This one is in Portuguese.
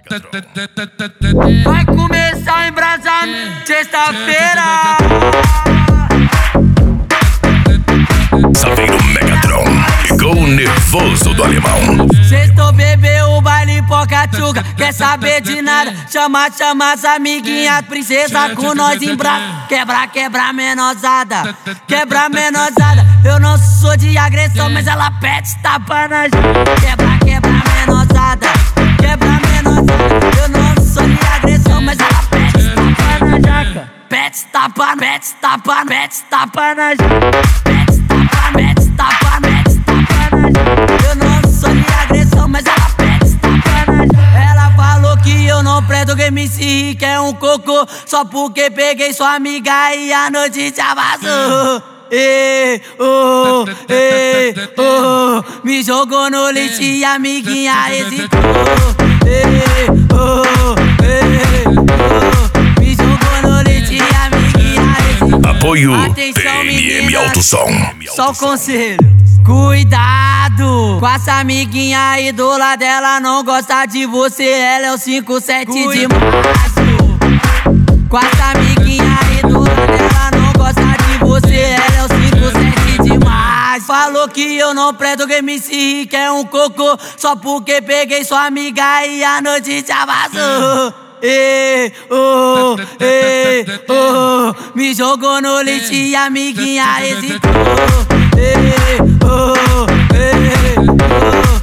Vai começar o embrasamento sexta-feira. Saveiro Megatron ficou nervoso do alemão. Sextou, bebeu o baile Pocatchuca. Quer saber de nada? Chama as amiguinhas, princesa com nós em braço. Quebra, menosada. Quebra, menosada. Eu não sou de agressão, mas ela pede tapa na jaca. Quebra, menosada. Quebra, menosada. Eu não sou de agressão, mas ela pede tapa na jaca. Pede tapa na jaca. Mete tapa na jaca. Eu não sou de agressão, mas ela pede tapa na jaca. Ela falou que eu não presto, que MC Rick é um cocô. Só porque peguei sua amiga e a noite já vazou. Me jogou no lixo e a amiguinha hesitou. Me jogou no lixo e a amiguinha hesitou. Apoio Atenção, PNM Alto Som. Só o conselho: cuidado com essa amiguinha aí do lado dela, não gosta de você, ela é o 57 de março. Com essa amiguinha aí do lado dela, não gosta de você, ela é o 57 de março. Falou que eu não presto, que MC Rick é um cocô. Só porque peguei sua amiga e a noite já vazou. Me jogou no lixo e a amiguinha hesitou.